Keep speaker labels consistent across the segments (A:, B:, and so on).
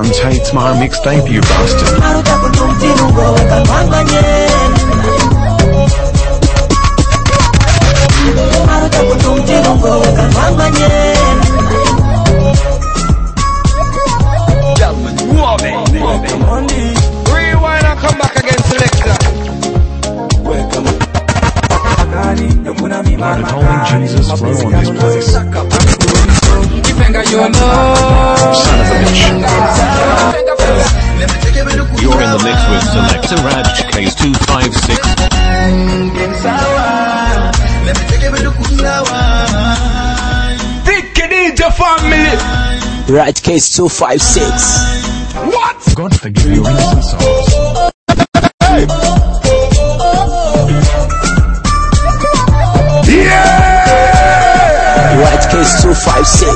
A: Guns hates my mixtape, you bastard.
B: Rewind and come back again, selector.
A: Blood of holy Jesus flow on this place. Son of a bitch. You're in the mix with Selector Raj Case 256.
B: Big Khadija family.
C: Raj Case 256.
B: What?
A: God forgive your innocent souls.
B: Hey. Yeah!
C: Raj Case 256.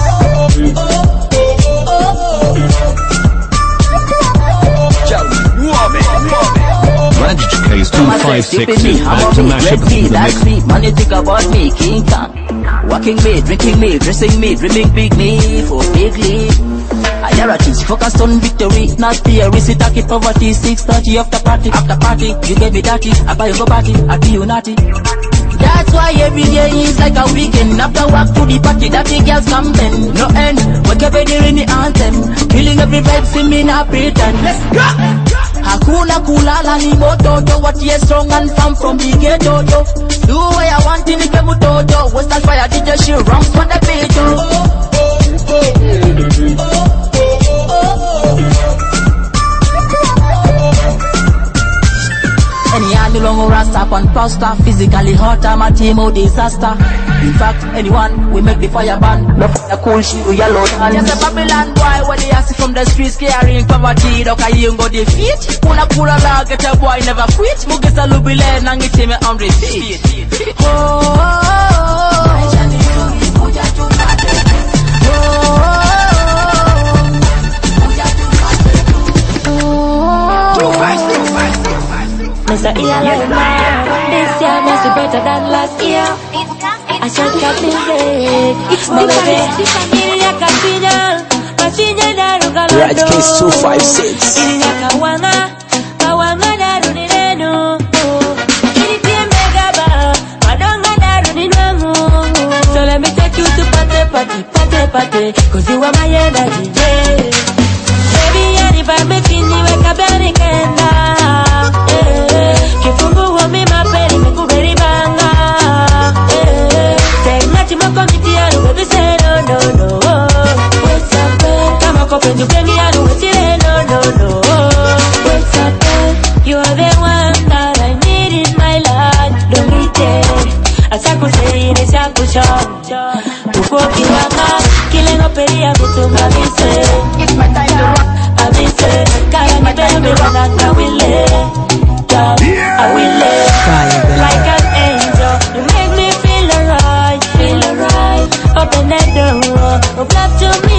A: Raj Case 256 is back to mash up the mix.
D: Man, you think about me, King Kong. Walking me, drinking me, dressing me, dreaming big me for big league. I hear a teach, focused on victory, not fear. We sit talking poverty, 6:30 after party. After party, you get me dirty, I buy you go party, I be you naughty. That's why every day is like a weekend. After work to the party, that the girls come then. No end, wake up in the anthem. Killing every vibe, see me not pretend. Let's go! Hakuna kulala ni mototo. What is strong and firm from the ghetto. Do what I want in the kemutoto. Western fire, DJ she wrongs for the beat. Any long rasta on poster, physically hot, I'm a team of disaster. In fact, anyone, we make the fire burn. No fire cool shit, we yellow. Yes, a Babylon boy, when they ask from the streets, carrying poverty, doc I ain't go defeat. Puna kula la, get a boy never quit. Mugisa lubile, nangi time on repeat.
E: Mr. Ian, this year must be better than last year. I should cut music. It's my baby.
C: Raj Case 256.
E: So let me take you to party, cause you are my energy, yeah. Baby, and if I'm making you wake up and again. You are the one that I need in my life. Don't need it. As I could say in a shampoo shop. Killing up a area to my visit. It's my time to rock. I visit. Can't you tell me when I will live? I will live like an angel. You make me feel alright, Open that door, of love to me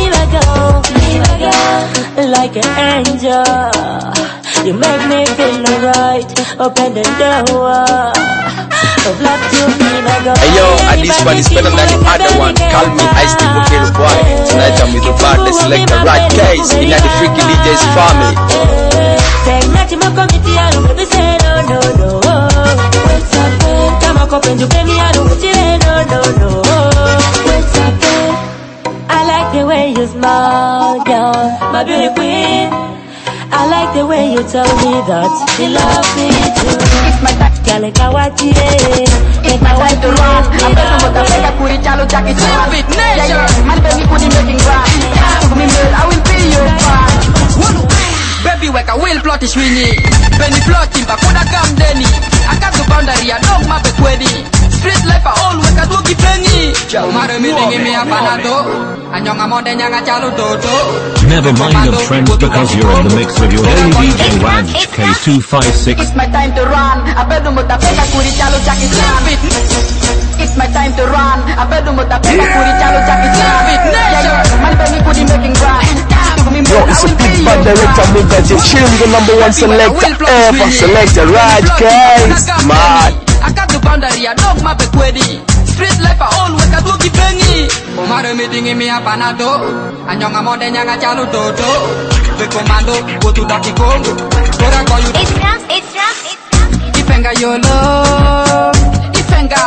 E: like an angel. You make me feel alright. Open the door, of love to me
F: Hey yo, and this one is better than the other one. Call me Ice T Bokero Boy. Tonight I'm with the band, let's select the right case. In the Freaky DJ's family.
E: Say nothing more committee, I don't baby say no. What's up, come on, open you baby, I don't say no. What's up, I like the way you smile, girl, my beauty queen. I like the way you tell me that you love me too. It's my time, girl, like I watch it. It's my time to run. I'm better but I better put it all jacket. Stupid nature, man, baby, put it making grass. I will be your fan. Baby, weka will plot is winning. Penny plotting, but could I come Denny? I got the boundary, I don't map it with Street life, I all weka dookie penny. Umare mi dengi mi apanato. Anyong amode nyanga chalu toto.
A: Never mind the trends because you're in the mix with your daily DJ Raj Case 256.
D: It's my time to run. Apedu mutapeka kuri chalo chaki stupid. It's my time to run. Apedu mutapeka kuri chalo chaki stupid. Man baby kudi making grind.
C: Yo, it's a big bad director, Mika J. Chill, the #1 selector ever. Selector Raj Case, mad.
D: I got the boundary, I don't map it with Street life, I all weka dookie penny. Umare mi
G: dingi mi apanado anyong amode nyanga chalu dodo we commando go to the Congo gora call you it's rough ifenga yolo ifenga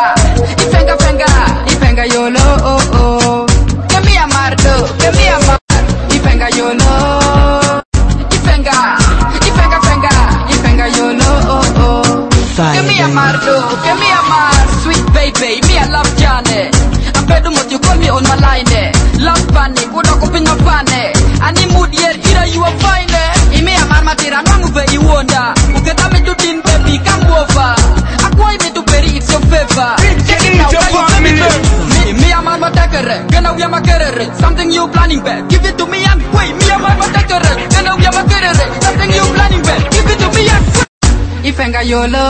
G: yolo give me a mardo ifenga yolo ifenga yolo give me a mardo sweet baby me I love Johnny I'm better what you call me on my line love bunny kuda kupinga fane ani mood yer ira you are fine ime ya mama tira nwangu ve iwonda uketa me to din baby come over akwai me to bury it's your favor me ya mama takere gonna we makerere something you planning back give it to me and wait me ya mama takere gonna we makerere something you planning back give it to me and ifenga yolo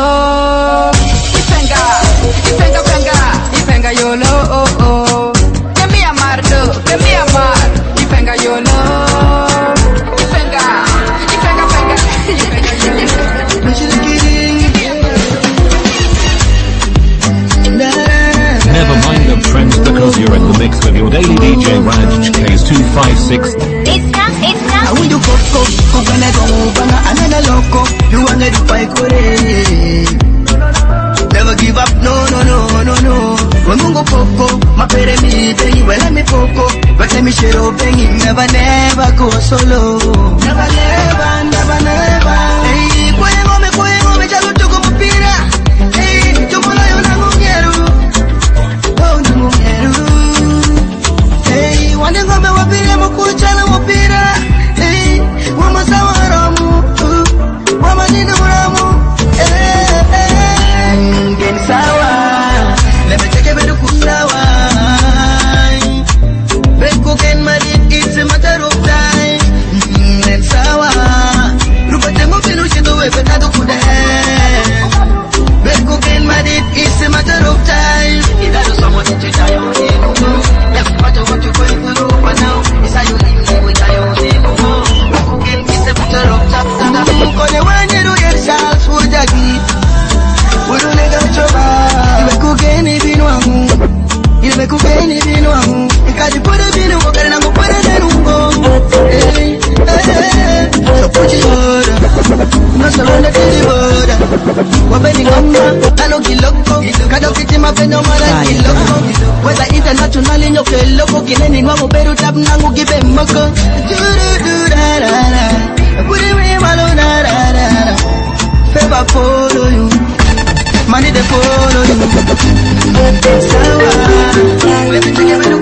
G: ifenga yolo give me a mardo ifenga yolo ifenga
A: Never mind the trends because you're in the mix with your daily DJ Raj Case 256.
H: It's not. I want you coco, gonna go banga another loco. You wanna do fight never give up, no. When mungo poco, my pere mi bengi, well let me poco, but let me share bengi, never go solo. Never. Hey, me chalo tuko mupira. Hey, tumola yo na mungeru. Oh, na mungeru. Hey, wande ngome wapire mukucha na mupira. Hey, wama sawaramu, wama nina uramu. Sawa, let me take a bit of kusawa. Break cocaine, it's a matter of time. And sawa, look at the movie, she do it, but I don't put a hand. Break cocaine, it's a matter of time. If that is someone that you die on, that's matter what you're going to do, but now it's how you live with I own it. Break cocaine, it's a matter of time. When you do your shots, would you give? We're gonna go to Nimekugeni binu wangu nikajipura binu wakari nangu pwede nenungo So put your order No surrender to the border Wabeni ngomba Nano kiloko Kada ukitima pendo mara kiloko Weza internationally nyoke loko Kineni nwangu beru tap nangu kipe moko Du-du-du-da-da-da Puri me malo da-da-da-da Favor follow you Money they follow you. Let me take a bit of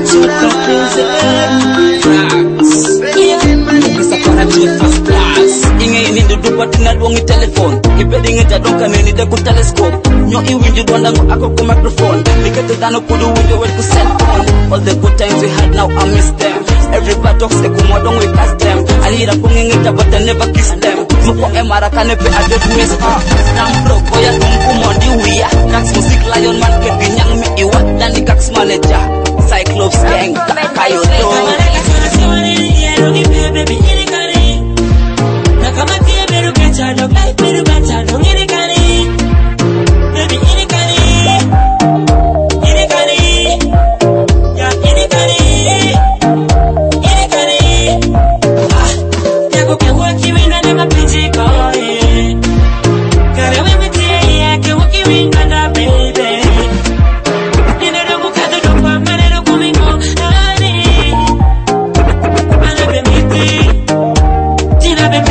H: Inge ini dudu patina duongi telephone Ipedi ngeja donka nini de ku telescope Nyo iwinji duanda ngo ako ku microphone Nikete dano kudu winjo wet ku cell phone All the good times we had now I miss them Everybody talks the kumodong we pass them Alira kungi ngeja but I never kiss them Muko emara kanepe I don't miss Stam bro boya kumkumondi uya Kaks musik lion man ke binyang mi iwa Dani kaks manager Cyclops gang Kayo do Dog like better better, don't get it canny. Baby, it canny. Yeah, it canny. Yeah, go can work you in and I'm a busy boy. Gotta wait with you, yeah, can work you in and I'm baby. You know, don't go to the pub, man, I don't come in home, honey. I love the baby. Tina, baby.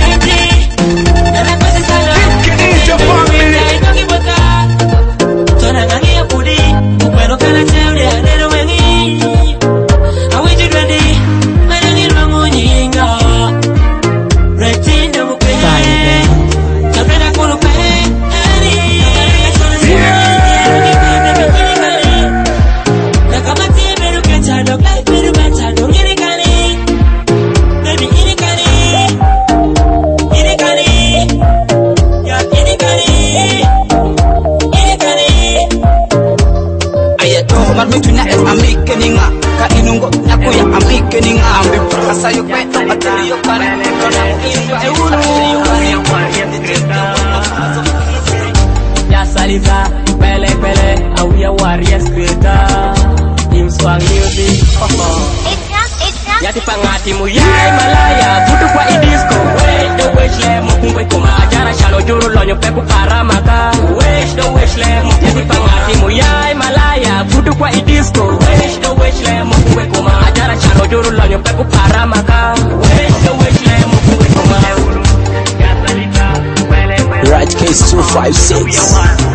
H: Pele, a we are warriors creator. Team Swag Music.
I: Yati pangati muyai malaya Butu kwa idisco Wish the wish le mukungwe kuma Ajara shalo juru lonyo peku paramaka Wish the wish le Yati pangati muyai malaya Butu kwa idisco Wish the wish le mukungwe kuma Ajara shalo juru lonyo peku paramaka Wish the wish le mukungwe kuma
C: Raj Case 256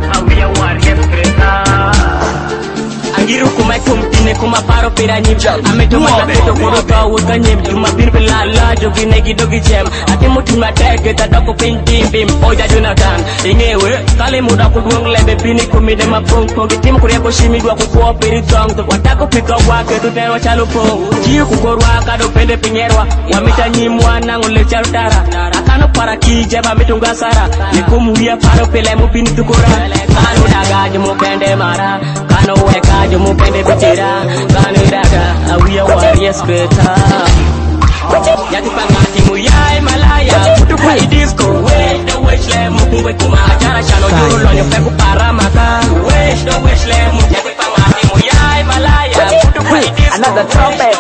I: Angiru kumai kumtine kuma paro piranyim Ametuma tapeto kuruka wakanyim Tuma birbila la jogi negi dogi jem Ati muti mateke tadako pintim bim Oja Jonathan Ingewe kali muda kuduang lebe bini kumide mapung Kongi tim kuria koshimi dua kukuwa piritong Watako pika wake tutero chalupong Jiu kukorwa kado pende pinyerwa Wamita nyimwa nangu lecharutara Akano para kijeba mitunga sara Nikumuia paro pile mupini tukura Kanu daga jumu pende mara Kano weka jumu pende bichira Kanu daga awia warriors beta Yati pangati muyai malaya Putu kwa idisco Wish the wish le mukungwe kuma Ajara shano juru lonyo peku paramaka Wish the wish le Yati pangati muyai malaya Putu kwa idisco
C: Another trumpet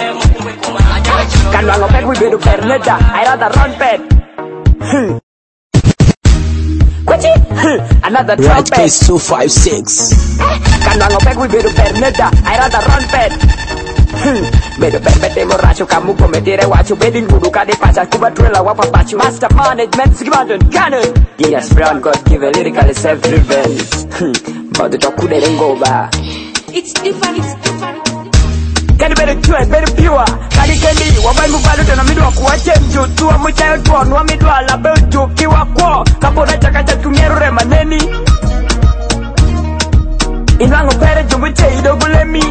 C: Kan wango pek we bedu perneda I rather run pet Another trumpet Raj Case 256 Kan wango pek we bedu perneda I rather run pet Bedu pet moracho kamu kometire wacho Bedin gudu kade pacha kuba trailer wapa pachu Master management sigimandon canon Yes Brown God give a lyrical self-driven Bado tokude rengoba
E: It's different.
C: Kani better tune, better pure Kani kendi, wabai mubalo tena midwa kuwa chenju Tuwa mchayo tuonu wa midwa la belju Kiwa kwa, kapona chakacha tumieru rema neni Inwango pere jumbuche idogulemi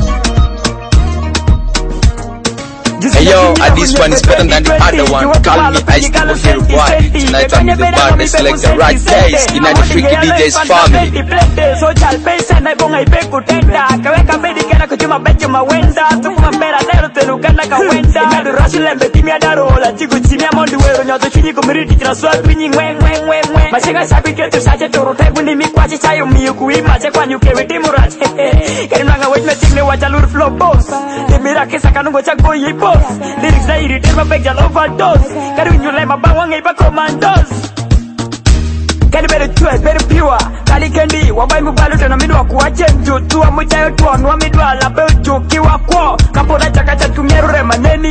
F: Hey yo, this one is better than the other one. Call me Ice Cube Hero Boy. Tonight I'm with the baddest selector, Raj Case, in the Freaky DJ's family.
C: Social pace na ibonga ipeku tenda Kaweka bedi kena kuchuma bechi mawenda Tukuma mbera nero tenukana kawenda Imadu rashi lembe timia darola Chiku chimia mondi wero nyoto chunyi kumiriti Kina suwa kwinyi ngwe Mashinga shabi ketu shache toro Tebu ni mikwachi chayo miyu kuima Chekwa nyuke witi murache Keri mlanga wechme chimne wachalur flow boss Dimira kisa kanungo chako yi boss Lyrics na irite mabek jal overdose Kari unyule mabawanga ipa commandos Kani better tune, better pure Kali kendi, wabai mubalo tena midwa kuwa chenju Tuwa mchayo tuonu wa midwa la belju Kiwa kwa, kapona chakacha tumieru rema neni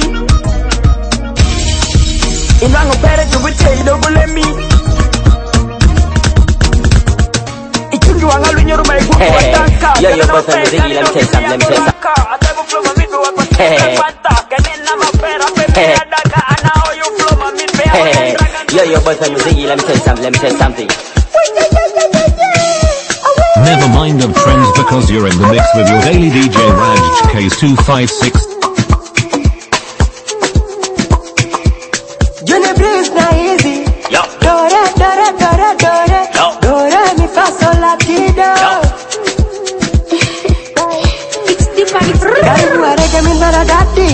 C: Inwango pere jumbuche idogulemi Ichungi wangalu nyoru maigu kwa tanka
J: Yo, yo, boss, I'm Ziggy, let me tell you something,
C: Atabu flow mamidu wa kwa tanka Kanina mapera, pepe ya daga Anao you flow mamidu
J: Yo, boss, I'm Ziggy, let me tell you something.
A: Never mind the trends because you're in the mix with your daily DJ Raj Case 256.
K: Juni breeze na easy.
J: Yo.
K: Dore.
J: Yo.
K: Dore mi fa sol la ti do.
E: It's different.
K: Karibu arege mi nara dati.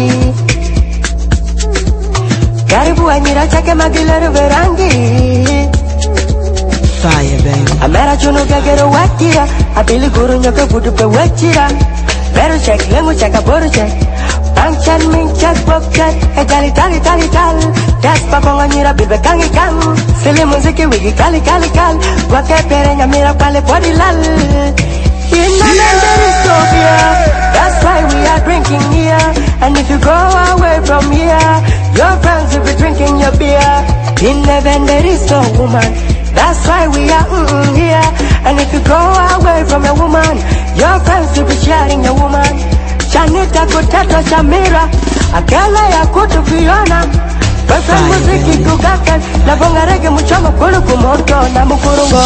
K: Karibu anyira chake magileru verangi. Fire baby. Amera chuno gagero wakira. Abili guru nyoke budu pe wechira. Beru check, lengu check, aboru check. Bank chat, mink chat, book chat. Ejali tali. Das paponga nyira bilbe kangi kang. Sili muziki wigi kali. Wake pere nyamira pale body lal. In the land there is Sophia. That's why we are drinking here. And if you go away from here, your friends will be drinking your beer. In heaven there is no woman. That's why we are here. And if you go away from a woman, your friends will be sharing a woman. Chanita Kutato Shamira, Akela ya kutu Fiona. Boyfriend muziki kugakan, na bonga rege muchongo kulu kumoto na mukurungo.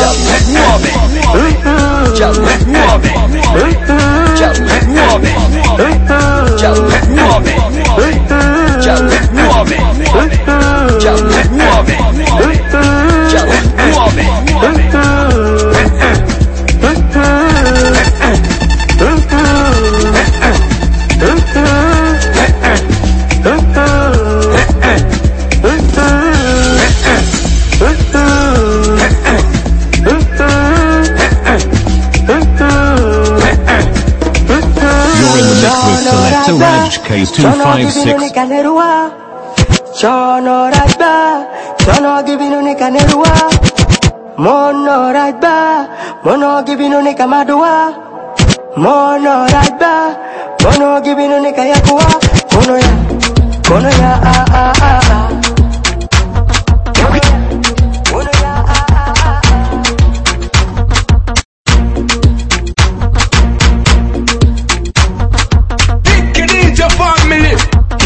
A: Selector Raj Case 256.
K: Chono rajba, chono givinu ni kanerua. Mono rajba, mono givinu ni kamadua. Mono rajba, mono givinu ni kayakua. Mono ya, ah ah ah ah. Mono ya, ah ah ah ah.
B: Big DJ family.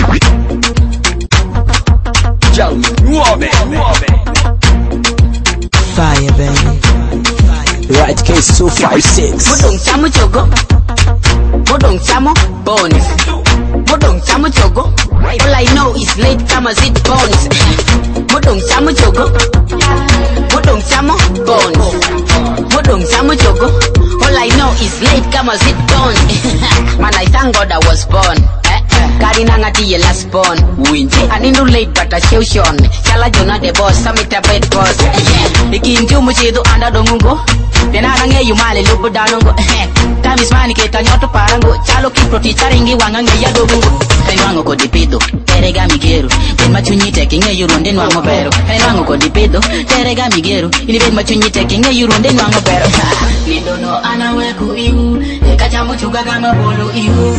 K: Fire, baby.
H: Right Case 256.
G: Modong chamo chogo. Modong chamo bones. Modong chamo chogo. All I know is late kama zit bones. Modong chamo chogo. Modong chamo bones. Modong chamo chogo. All I know is late kama zit bones. Man, I thank God I was born. Kari nangati ye last born. I didn't do late but I show Sean. Chala Jonah the boss, Samita bed boss. Ikinju muchido anda dongungo. Tena nange yumale lupo danongo. Time is money keta nyoto parango. Chalo ki proti charingi wangange ya dogungo. Penwango ko dipido, terega migero. Ben machunyi tekinge yuronde nwango pero. Penwango ko dipido, terega migero. Ili ben machunyi tekinge yuronde nwango pero. Nidono anawe ku iu. Eka chambo chuga kama bolo iu.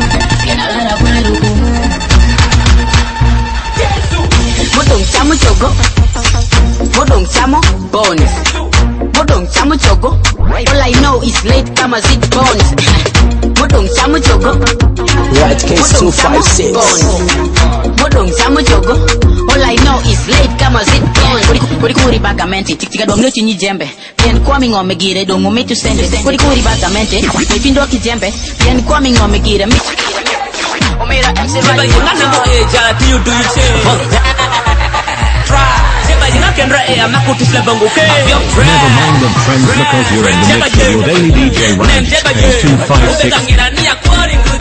G: Modong chamo chogo. Modong chamo bones. Modong chamo chogo. All I know is late kama zit bones. Modong chamo chogo.
H: Right Case 256.
G: Modong chamo chogo. All I know is late kama zit bones. Kuri bagamenti tiktika domlo chinyi jembe. Pien kwami ngome gire domo metu sende. Kuri bagamenti mefindo kijembe. Pien kwami ngome gire metu. Omera MC right.
A: Never mind the trends because you're in the mix with your daily DJ Raj Case 256.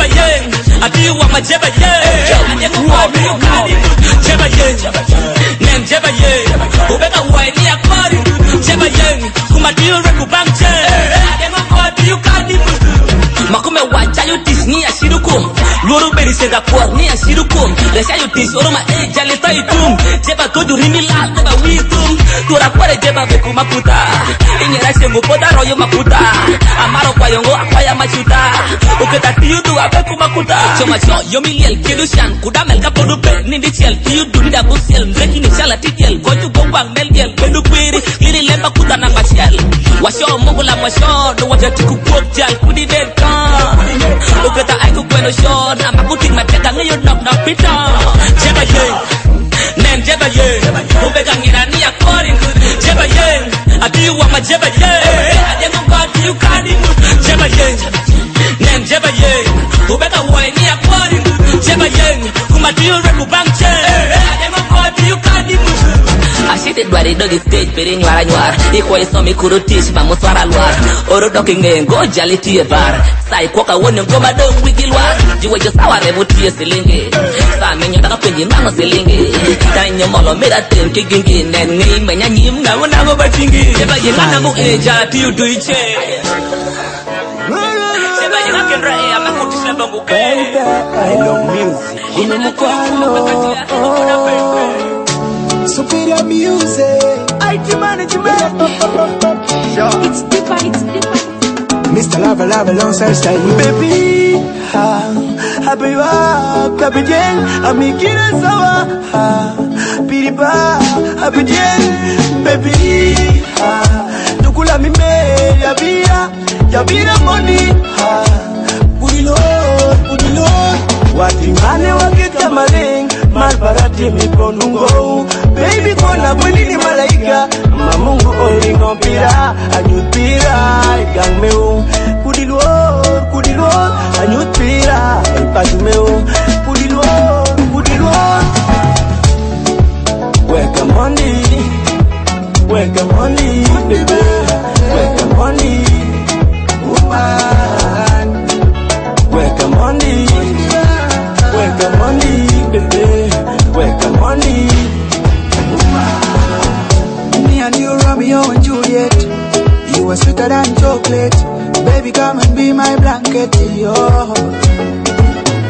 L: Makume wacha yutis ni ashiruko Loro beri senda por ni ashiruko Lesha yutis oro ma jale taitum Jeba kodu rini la jeba wisdom Tura kware jeba beku maputa Inyera shengu poda royo maputa Amaro kwa yongo akwaya machuta Uketa tiyudu abeku makuta Choma cho yomiliel kidushan Kudamel kapodupe nindi chiel Tiyudu nida busiel Mreki ni shala titiel Goju gongwang melgiel Bendu kwiri Liri lemba kuta namba chiel Washo mungu la mwasho No wajah tikupok jal Kudi dead kan Uketa aiku kweno shon Ama kuting mateka ngayon knock pita Jeba ye Nen jeba ye Ubeka ngirani ya korin Jeba ye Adiwa ma jeba ye Adengo God you kadi Jeba ye Nen jeba ye Ubeka waini ya korin Jeba ye Kumadiyo reku bangche Adengo God you kadi Ashite dwari dogi stage peri nyuara nyuara Iko isomi kurutish ba muswara luar Oro doki ngengo jali tiye bar Sai koka wone ngoma dong wiki luar Jiwe jo sawa rebu tiye silingi Sa menyo taka penji nango silingi Tanyo molo mera tenki gingi Nen ngi menya nyim nango nango bachingi Jeba yenga nango jala tiyu duiche Jeba yenga kendra ama kutisha bongo ke
K: I love music. Superior music. IT management.
E: It's different.
K: Mr. Lava alongside style. Baby, happy Jen, amikira sawa. Piriba, happy Jen, baby. Tukula mime, yabira money. Pudilo, watingane wakita maling, malbarati miponungo. Baby kona mwini ni malaika, mamungu olingo mpira, anyutira, igangmeu. Pudilo, anyutira, ipasumeu. Pudilo. Welcome honey, baby. Welcome honey, woman. Welcome honey, baby. Welcome honey. Me and you, Romeo and Juliet. You are sweeter than chocolate. Baby, come and be my blanket, yo.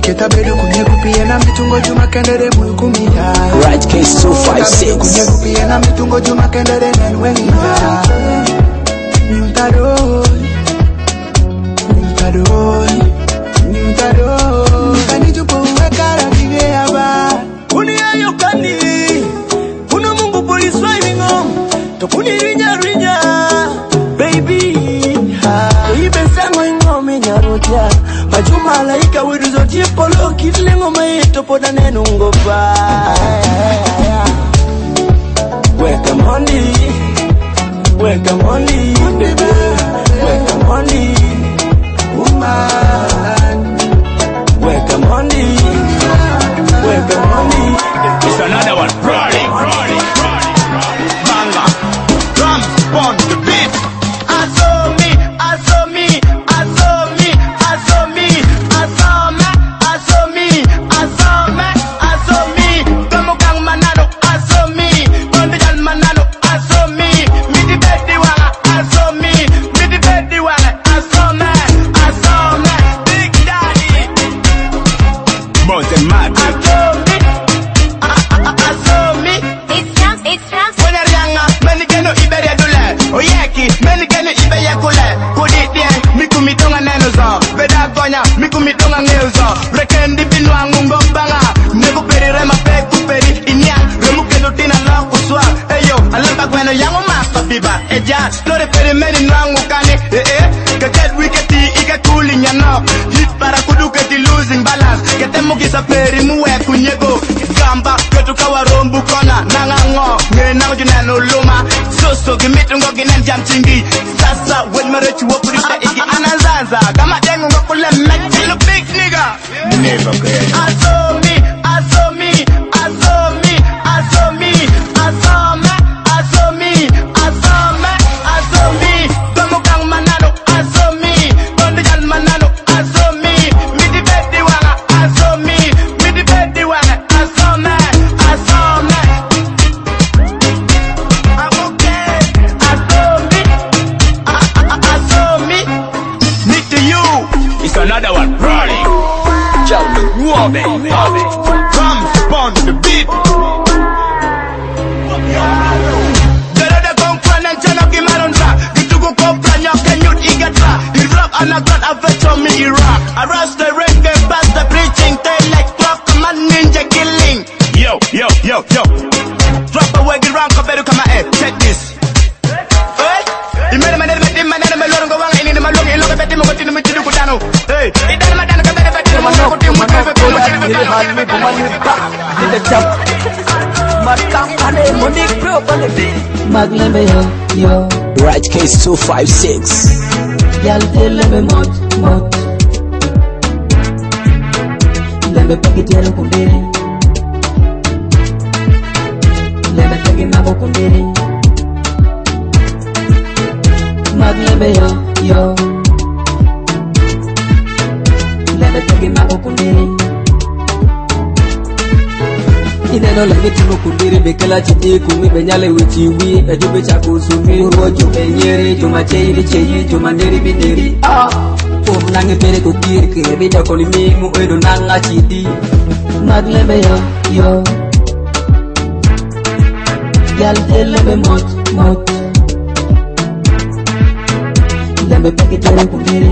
M: Ketabedu kunyekupi na mitungo juma kendere mukumida.
N: Right Case 256.
M: Kunyekupi na mitungo juma kendere nenwenida. Nimtadoi. Kani tupo wekara vive yaba.
O: Kuni ayo kani. Kuna mungu polisi wailingo. Tokuni rinya. Baby. Ibe sango ingo minyaroja. Majuma laika wiruzo tipolo. Kitlengo maito poda nenungo ba. Welcome honey. Welcome honey. Baby. Welcome honey. Woman, welcome honey, welcome honey.
P: It's another one. Rolling. Manga, drums on the beat. I saw me. Gamugang manano, I saw me. Gondijal manano, I saw me. Midi bedi wanga, I saw me. Midi bedi wanga, I saw me. Big Daddy, Mountain Man. I saw me. It's Rams. When I rang up, many geno ibere dule. Oyeki, many geno ibere kule. Kudi die, mikumi donga nenozo. Beda gonya, mikumi donga nenozo. Rekendi binwa ngungo banga. Nebu peri rema peku peri inyang. Remu kendo tina loko swa. Eyo, alamba gweno yango mapa biba. Eja, lore peri meni nwangu kani. Kaket wiketi ika cooling ya no. Hit para kuduketi losing balance. Kete mugisa peri muwe kunyego. Gamba, ketu kawa rombu kona. Nangango, ngenango juneno luma. So gimitungo ginen jam chingi. Sasa, when marechu wapurisa iki ananzaza. Kama dengu ngokule mek, you big nigga. Never again. I saw me. Gamugang manano, I saw me. Gondijal manano, I saw me. Midi bedi wanga, I saw me. Midi bedi wanga, I saw me. I'm okay. I saw me. Meet to you. It's another one. Rolling. Drums on the beat. Derede konkran and chana gimaronza. Gitugu kompran ya kenyut igatra. Iraq anagram aveto mi Iraq. Arrest the reggae, pass the preaching. Tail like clock, man ninja killing. Yo. Drop away the rank, better come out. Check this. Hey, you made a man, me longer one in the malong, and look at him, what in the middle of the hey, it doesn't matter.
N: Right Case 256.
D: Y'all tell me mot. Let me pack it here kundiri. Let me take it now kundiri. Maglebe yo. Let me take it now kundiri. Ineno lagi timo kundiri bekela chiti kumi benyale wichiwi ejube chakusumi urojo benyeri juma cheyi juma neri bineri nange pere kukiri kire koni mimu edo nanga chiti maglebe yo yal telebe mot lembe pekitere kundiri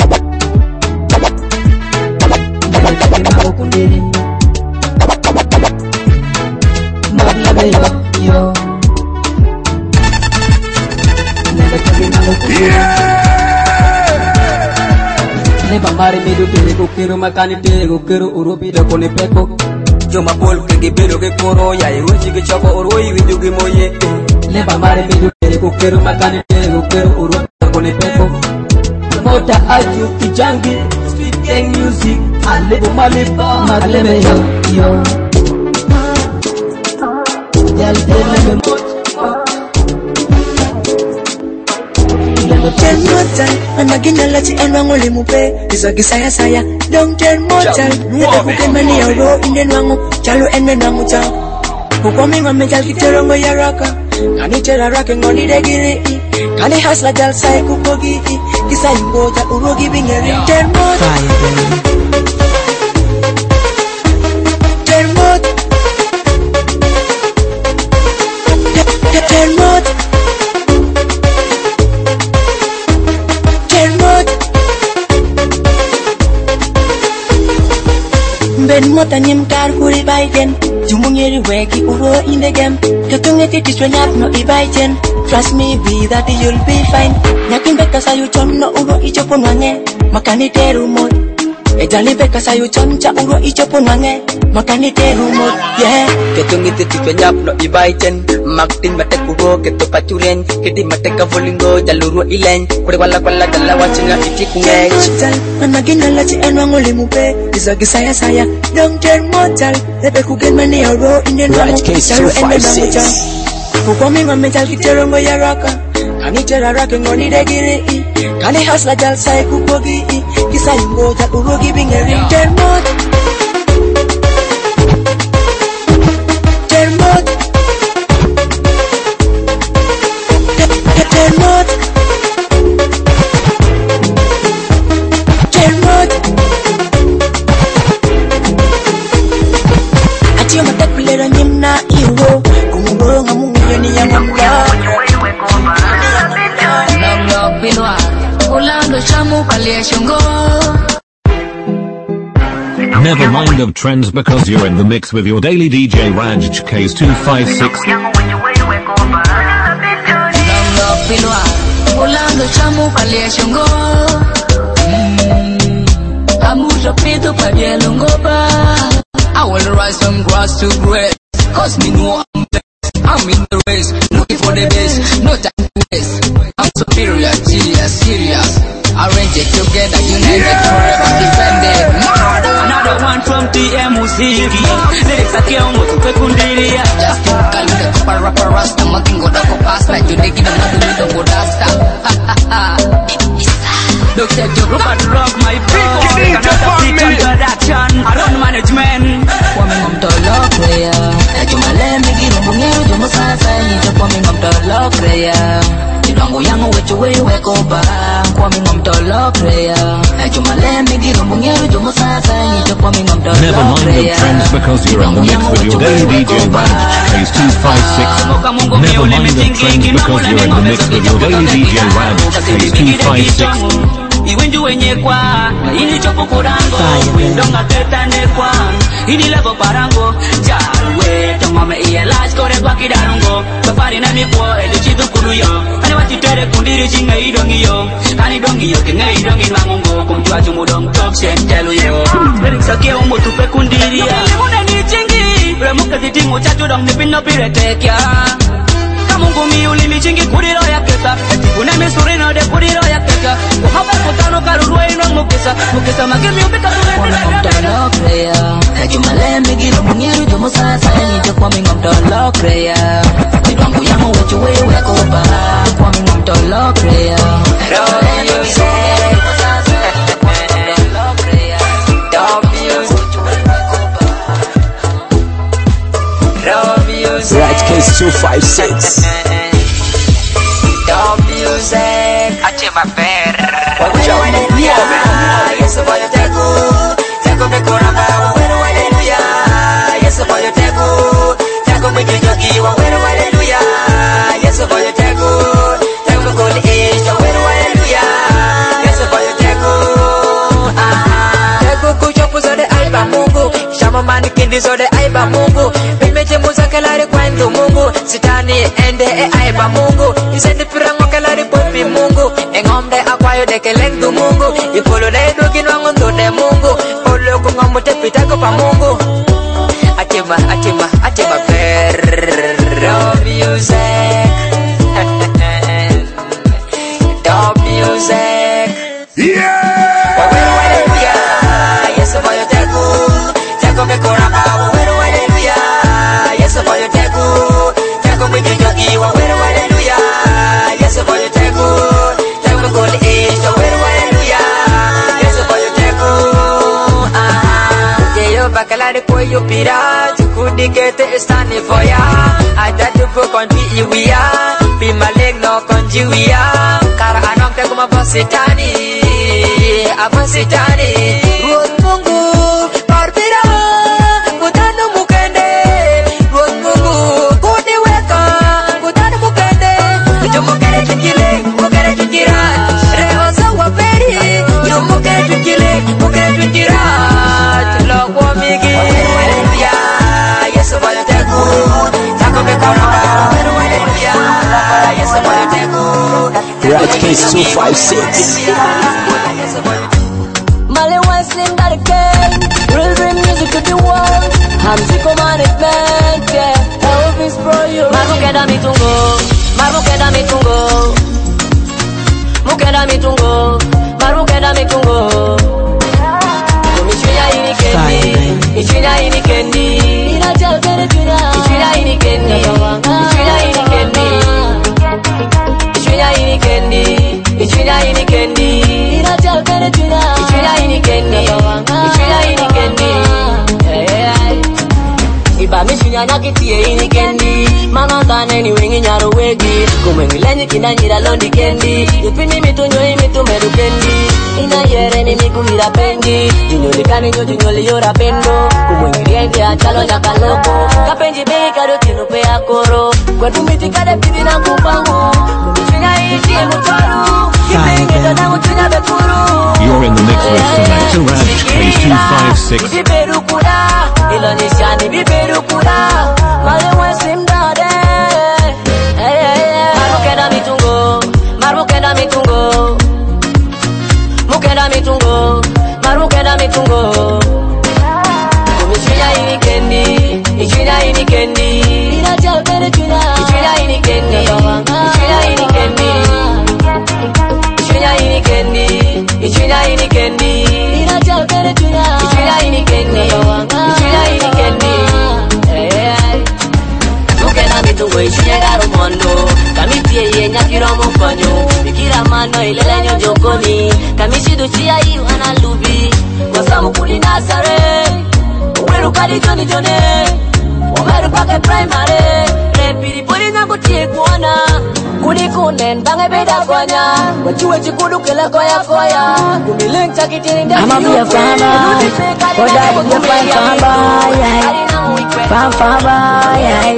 D: lembe pekimako kundiri yo. Neba mare medo tere kokero makani tere kokero urobi da kone peko. Joma pol kege bedo ke koro ya uchi ke choko oroi windu ke moye. Neba mare medo tere kokero makani tere kokero urobi da kone peko. Mota aju kijangi street gang music alebo malipa maglebe yo.
K: Tell more time, and again I let you end one only mupe. This a saya. Don't tell more time. Let the money or roll in the nango. Chalo and the nango chao. Who coming on me tell Kiterongo Yaraka? Can you tell a rocking on the reggae? Can you hustle Jal Sai Kukogi? This I go to Uro giving a ring. Tell more time. Termot Termot Termot Ben mota nyim kar kuri Biden Jumungeri weki uro in the game Ketungeti tiswenyap no ibaiten Trust me be that you'll be fine Nyakin beka sayu chon no uro ichopon wange Makani teru mod Ejali beka sayu chon cha uro ichopon wange Makani teru mod yeah
F: Ketungeti tiswenyap no ibaiten Maktin batek uro keto pachuren Kedi mateka volingo jaluro ilen Kure wala jala wachinga itikungeng
K: Jal managina lachi enwango limupe Gizogi saya Don't turn mortal Lebe kugen mani uro inden wango Chalu ende nango chan Kukwami ngomejal kiterongo ya raka Kani tera rake ngoni degiri Kani hasla jal say kukogi Kisa yungo jal urogi bingeri Termot Termot Termot Termot Achio matakulera nyimna iwo Kumubonga mungu yoni ya mamla
G: Log Pinwa Ulando chamu palia shongo
A: Never mind of trends because you're in the mix with your daily DJ Raj Case 256.
G: Log Pinwa Ulando chamu palia shongo Amuja pito palia longoba I will rise from grass to grace Cause me know I'm in the race, looking for the best, no time to waste. I'm superior, serious. Arrange it together, united forever, defended.
L: Another one from TM Musiki. Lyrics are killing what you kundiria.
G: Just to call me the copper rapper rasta, making go down pass like you dig in the mud with the bodasta.
L: Dr. Joe, rock my beat. Another beat introduction. Around management.
G: Coming on the law prayer. Let me give a bungero to Mosasa. You're coming on the law prayer. You don't go young with your way, wake up. Coming on the law prayer. Let me give a bungero to Mosasa. You're coming on the
A: Never
G: law
A: mind
G: prayer.
A: the trends because you're in the mix with your daily DJ Raj Case 256. Never mind the trends because you're in the mix with your daily DJ Raj Case 256.
L: Iwenju wenye kwa ini chopo kurango Windonga teta nekwa ini levo parango Jalwe tomame iya last kore kwa kidarongo Safari na mikwo edu chidu kuruyo Ane wachitere kundiri chinga idongi yo Kani dongi yo kinga idongi nwangongo Kumchua chumudong tok shentelu yo Lyrics akia umu tupe kundiri ya Mune ni chingi Remuka zitingu chachu dong nipino piretekya Kamungu mi ulimi chingi kuriro ya kesa Une misurino de kuriro ya kesa Wahaba kutano karurua ino mukisa Mukisa magimi ubika
G: Coming on the law prayer. Let me give a bungero to Mosasa. You're coming on the law prayer. You don't go young with your way, wake up. Coming on the law prayer.
N: Right Case 256.
K: Dog music
L: Achema per
K: Yes, boy, you take me kuramba, hallelujah. Yes, boy, you take me kijoki, hallelujah. Yes, boy, you take me good age, hallelujah. Yes, boy, you take kuchopu zode aiba Mungu, shama mani kindi zode aiba Mungu. Mimeche muza kelari kwendu Mungu, sitani ende aiba Mungu. Isendi pirango kelari popi Mungu, engomde akwayo deke lendu Mungu. Ipolo de duki nwango ndone Mungu, polo kungomu tepitako pa Mungu. Achema perro music. Dog music. Yeah! Hallelujah. Yes, boy, you take me kuramba, hallelujah. Yes, boy, you take me kijoki, hallelujah. Yes, boy, you take me good age, hallelujah. Yes, boy, you take Jeyo bakalari kwa yo pira, chukudi kete estani foya. Aja tupo konti iwia, pimaleg no konjiwia. Kara anong te kumabositani, abositani. Ruot Mungu, parbira, mutano
N: Right Case 256.
E: Mali Westland got a game. Real dream music to the world. I'm sick of management, yeah. Elvis Pro, you. Marukeda mitungo, marukeda mitungo. Mukeda mitungo, marukeda mitungo. Ichina ini kendi, ichina ini kendi. Ichina ini kendi, ichina ini kendi. Ichina ini kendi, ichina ini kendi. Ichina ini kendi, ichina ini kendi. Iba mishunya nyakitie ini kendi. Mama tane ni wengi nyaro wegi. Kumwengi lenye kina njira londi kendi. Yupini mitunyo imitu meru kendi. Ina yere ni mikumira pendi. Jinyoli kani nyo jinyoli yora pendo. Kumwengi rienge achalo nyaka loko. Kapenji beka do tino pe akoro. Kwetu mitikade pidi na kupangu. Kumichunya iti mutaru. Kipenge dada muchunya bekuru.
A: You're in the mix with Selector Raj, Case 256.
E: Biberu kura. Ilonishani biberu kura. Male wesim dade. Marukeda mitungo, marukeda mitungo. Mukeda mitungo, marukeda mitungo. Ichina ini kendi, ichina ini kendi. Ichina ini kendi, ichina ini kendi. Ichina ini kendi, ichina ini kendi. Ichina ini kendi, ichina ini kendi. Mukeda mitungo ichina garo mondo. Kamitie ye nyakiro mufanyo. Bikira mano ilele nyo jokoni. Kamishidu chia iu analubi. Wasamu kuli nasare. Uweru kadi joni jone. Umeru pake primary. Repiri poli nyangu tie kuona. Kuni kunen bange beda kwanya. Wachuwe chikudu kele koya koya. Kumileng chakitini ndaki
K: I'ma be a farmer. For that be a fine farmer, yeah. Fine farmer, yeah.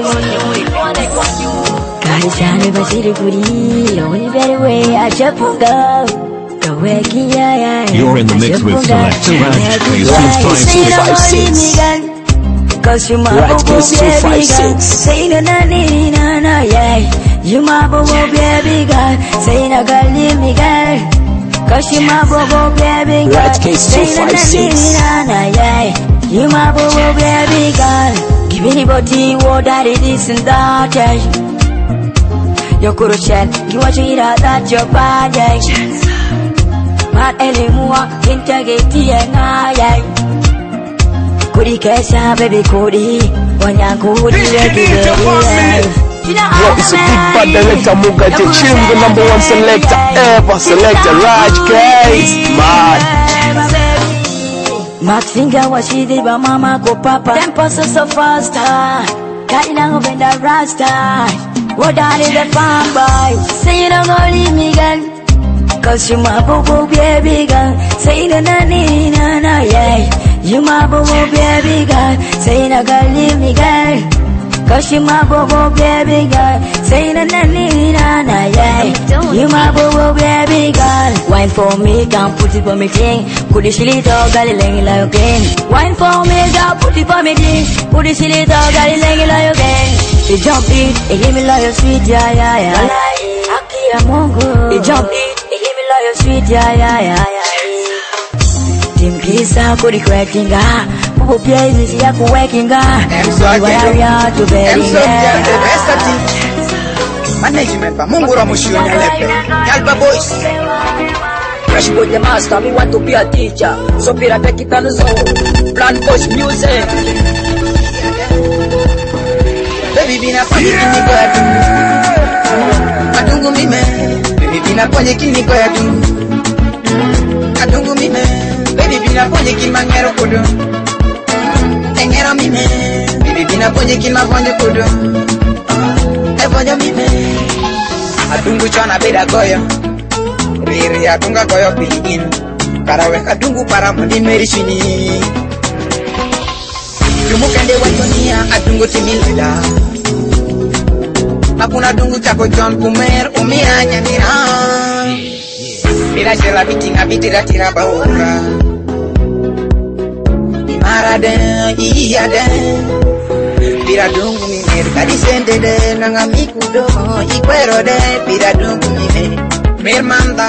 K: Kaishani basiri kuri. Only very way I just go.
A: You're in the mix with Selector Raj, Case 256.
K: Cause you my
N: Right Case 256.
K: Say na na ni na na yeah. You my baby girl. Say na girl leave me girl. Cause you my baby girl.
N: Right Case 256.
K: Na na yeah. You my baby girl. Give anybody what that it is and that yeah. You could share. You want to eat out that your body. Mat elimua integrity na yeah. Kuri kesha baby kuri. Wanya kuri baby.
N: Yo, it's a big bad director Muga Jechim, the #1 selector ever. Selector Raj Case, man.
K: Mat finger washidi ba mama ko papa. Tempo so faster. Kaina ngobenda rasta. What are the farm boy? Say you don't go leave me girl. Cause you my boo baby girl. Say na na ni na na yeah. You my boo baby girl. Say na girl leave me girl. Cause you my boo baby girl. Say na na ni na na yeah. You my boo baby girl. Wine for me, can't put it for me clean. Put the chili dog, got it laying like again. Wine for me, girl, put it for me clean. Put the chili dog, got it laying like again. You jump it, you give me like your sweet, yeah, yeah, yeah. You jump it, you give me like your sweet, yeah, yeah, yeah, yeah. Tim Kisa, kuri kwekinga. Pupu pia hizi ya kuwekinga. Waya tu beringa.
Q: Management pa Mungu Ramushionya lepe. Yalba boys.
I: Fresh boy the master, me want to be a teacher. So pira take it on the zone. Plan push music.
Q: Baby bina kwenye kiniko ya tungu. Adungu mime. Baby bina kwenye kiniko ya tungu. Adungu mime. Baby bina kwenye kimangero kudu. Engero mime. Baby bina kwenye kimavonje kudu. Evonjo mime. Adungu chona beda goyo. Riri adunga goyo piligino. Karawe adungu para mundi merishini. Lumukende watonia adungu timilida. Hakuna dungu chako John Kumer umia nyamira. Bila shela bitinga bitira tira baura. Imara de iya de. Bila dungu mime kadi sende de nanga mikudo ikwero de bila dungu mime. mi hermana,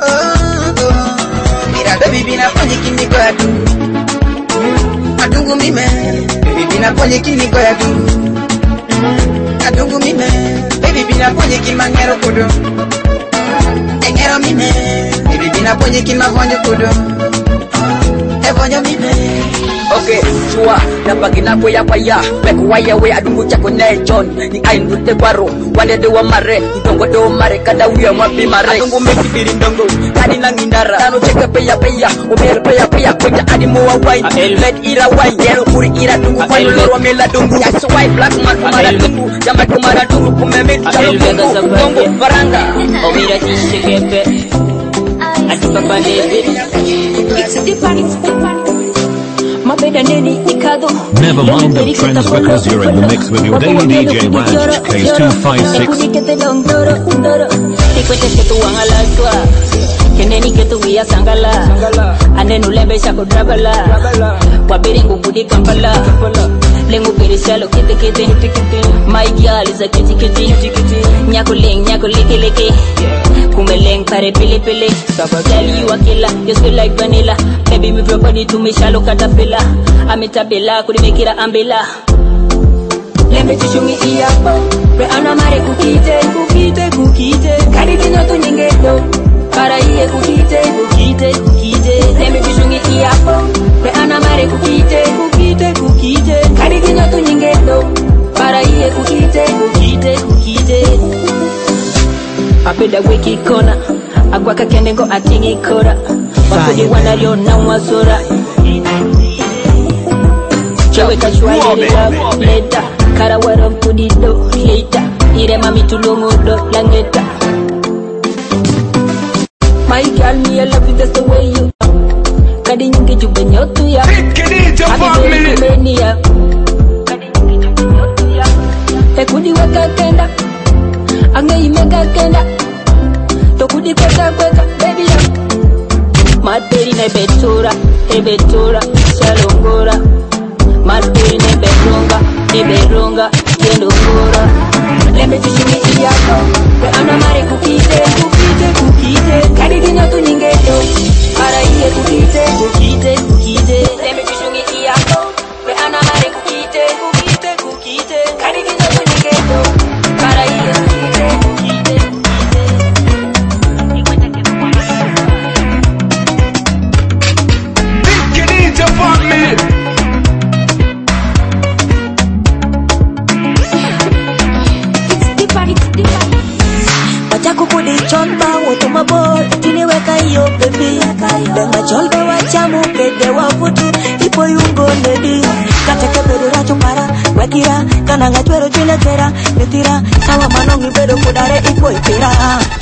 Q: mira baby bina ponye kini goya tu, adungu mime, baby bina ponye kini goya tu, adungu mime, baby bina ponye kini mangero kudo, engero mime, baby bina ponye kini magonjo kudo, egonjo mime.
H: Okay, chua, napagi na kuya paya, peku waya we adungu chako nechon, ni ain rute baro, wale dewa mare, ndongo do mare, kada uya mwapi mare, adungu meki biri ndongo, kani nangindara, tano cheka peya peya, umere peya, kuja adimu wa wine, let ira wine, yero kuri ira dungu, failo loro mela dungu, yaso white black man kumara dungu, jamba kumara dungu, kumeme, chalo dungu, dungu, varanga, omira jishekepe, atuka bandebe,
E: it's different.
A: Never mind the trends because you're in the mix with your daily DJ Raj Case 256.
D: Lengo perisalo kete my girl is a kitty nyako leke kumeleng pare pele tell you a killer you feel like vanilla baby me drop body to me shallow caterpillar amitabela kudimekira ambela lembe chishumi iyapo be anamare kukite kaditino tu nyingeto para iye kukite lembe chishumi iyapo be anamare kukite kaditino tu nyingeto para iye kukite apeda wiki kona agwaka kendengo atingi kora wakudi wanario na wasora chewe kachwale leta karawaro kudido leta ire mami tulungudo langeta my girl me I love you just the way you kadi nyingi jubenyotu ya kadi ya tekudi waka kenda ange imega kenda tokudi kweka baby ya materi ne betura salongora materi ne beronga kendo ngora lembe chishimi yako we anamare kukite kadi dinyo tu nyingeto para iye kukite lembe chishimi yako we anamare kukite kadi dinyo tu nyingeto para iye chonta woto mabor tiniweka hiyo baby benga cholbe wachamu pede wafutu ipo yungo nedi kateke bedo racho para wekira kananga twero jinetera netira sawa manongi bedo kudare ipo itira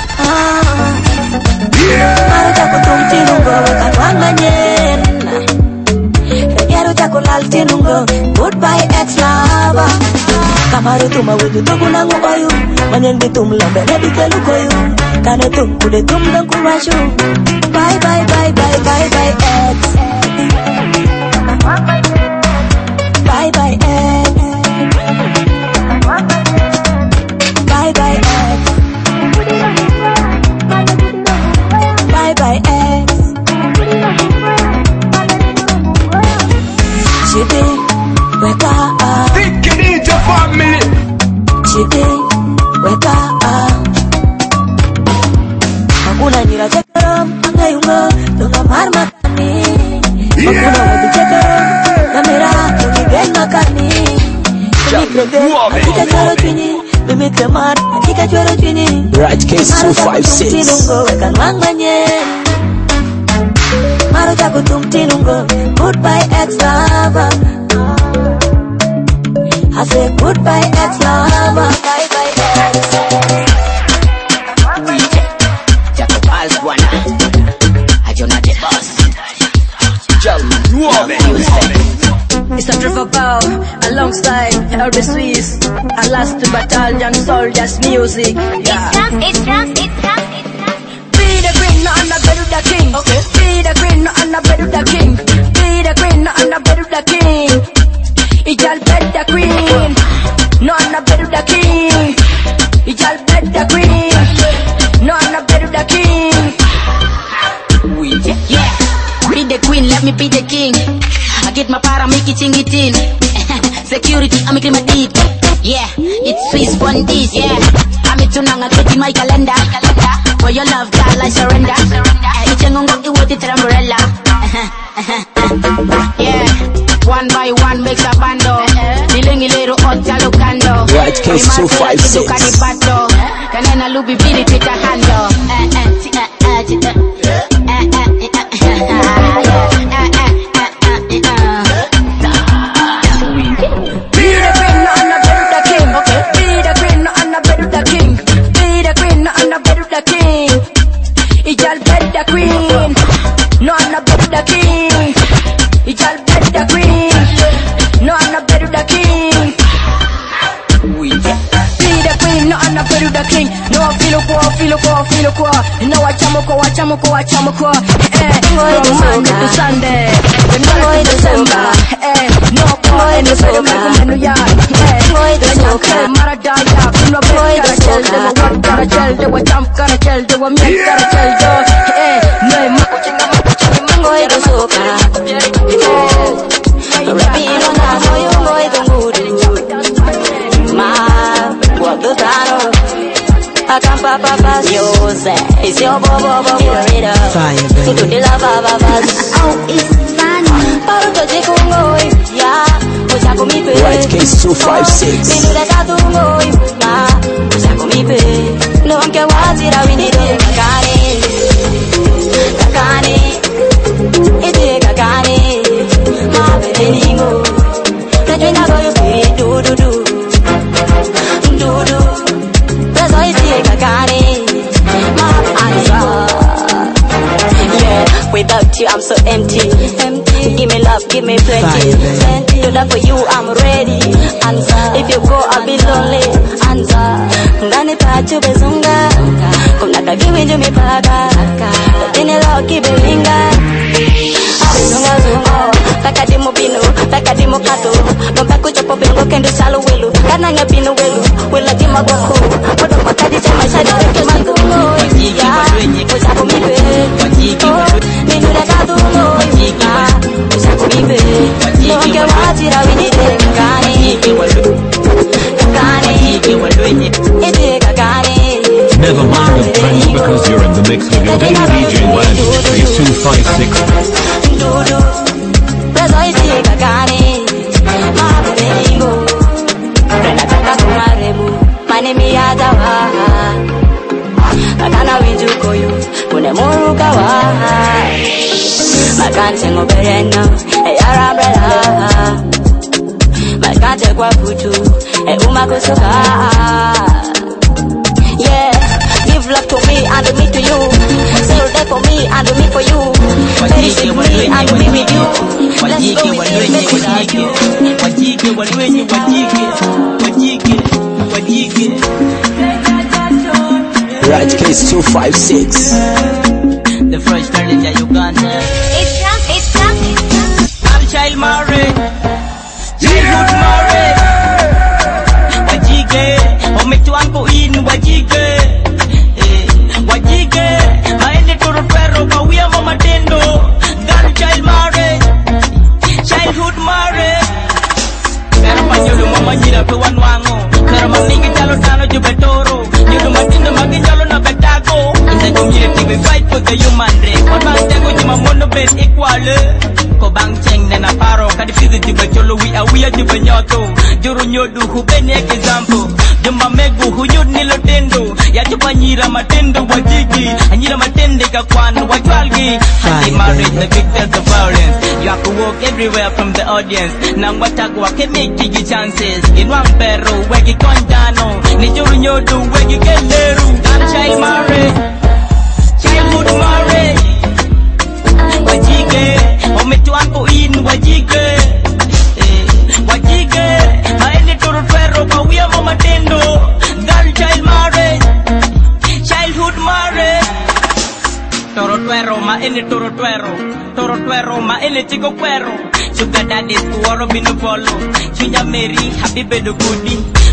D: maro chako tumtinungo wakatwanga nyena regero chako laltinungo goodbye ex-lover kamaru tuma wedu tukunangu oyu manyengi tumlombe rebi kelu koyu kane tum kude tum dong kumashu bye ex bye ex bye ex bye ex Chidi weka
B: thinking it's your family
D: Chidi weka Makuna nira chekaram Angayunga Tunga marmatani Makuna wadu chekaram Namera Tungi gen makani Mimikrebe Akika choro chini Mimikremar Akika choro chini
N: Raj Case 256
D: Tinungo Wekan wangmanye Maro chako tumtinungo Goodbye ex-lover I say goodbye ex-lover Bye ex
H: Jacob Alswana Ajona the boss
D: It's a driver bow alongside Elvis Swiss and last battalion soldiers music.
E: It's drums.
D: Be the queen, no I'm not better than the king. Okay. Be the queen, no I'm not better than the king. Be the queen, no I'm not better than the king. Ijal bet the queen, no I'm not better than the king. Ijal bet the queen, no I'm not better than the king.
R: me be the king. I get my power, make it chingy tin. Security, I make my deed. Yeah, it's Swiss Bondis, yeah. I'm it tunanga, get in my calendar. For your love, girl, I surrender. It's a ngongo, it would it umbrella. Yeah, one by one makes a bando. Nilengi little hot jalo kando.
N: Right, case 256.
R: And then I look be really with the handle. Wachamoko, from Monday to Sunday, the night of December, no call in the city, Maradaya, no boy, gotta tell them what, gotta tell them what, jump, gotta tell them what, me, gotta tell them, no, Makuchinga, boy, the soca, Rapino, boy, the mood, what the battle. I can't papa Jose. It's your bobo favorite. Fire, baby. To the lava. Oh, it's funny. Para to the Congo, yeah. Oja mi pe.
N: Right, case 256.
R: Me no da tungo, yeah. Oja mi pe. No anche wazira wini de kakane. Ite kakane. Ma be ningo. Na twinga go yo fe do. Without you, I'm so empty. Give me love, give me plenty. Do that for you, I'm ready. If you go, I'll be lonely. Ngani pachu bezunga. Kumnaka give me paga. Tine lo kibelinga. Zunga. Takadimo bino, takadimo kato. Nomba kuchopo bengo kendo salo welu. Kananga bino welu. Wela dima goku. Kodo makadi chama shadi weke mangungo. Ojabu mibe. Minu da kadungo. Ojabu mibe. Nonge wazira winide kakane. Ite kakane.
A: Never mind the friends because you're in the mix with your daily DJ Wad, Phase 256.
R: Makana winjuko yu, kune muruka wa. Makante ngobereno, arambela. Makante kwa putu, umakusuka. Yeah, give love to me and me to you. Say that for me and me for you. Very with me and me with you. Let's go with it, make it like you.
N: Right, case 256.
L: The first girl in Uganda.
R: It's
L: I'm child married. Childhood married. Wajige. Ometuanko in wajige. Wajige. Maende toro pero kawia mama tendo. Girl child married. Childhood married. Pero panyolo mama jira pe wanwango. Pero maningi jalo tano jubetoro. You matindo magijalo na betago. In the community we fight for the human race. What man tego jima mono base equal. Ko bang cheng na paro kadi fizi jibacholo we are jibanyoto. Juru nyodu hubeni example. Jumba megu huyud nilo tendo. Ya jubanyira matendo wajigi. Anyira matende kakwanu wajwalgi. Handi marriage the victors of violence. You have to walk everywhere from the audience. Nangwataku wakemiki chances. Inwang pero wegi konjano. Ni juru nyodu wegi kenderu. Child marriage. Childhood marriage. Wajige. Ometuanko in wajige. Wajige. Haende toro twero kawia mama tendo. Girl child marriage. Childhood marriage. Toro twero ma ene toro twero. Toro twero ma ene chico cuero. Sugar daddy's kuoro bino follow. Chunya Mary happy bedo goodie.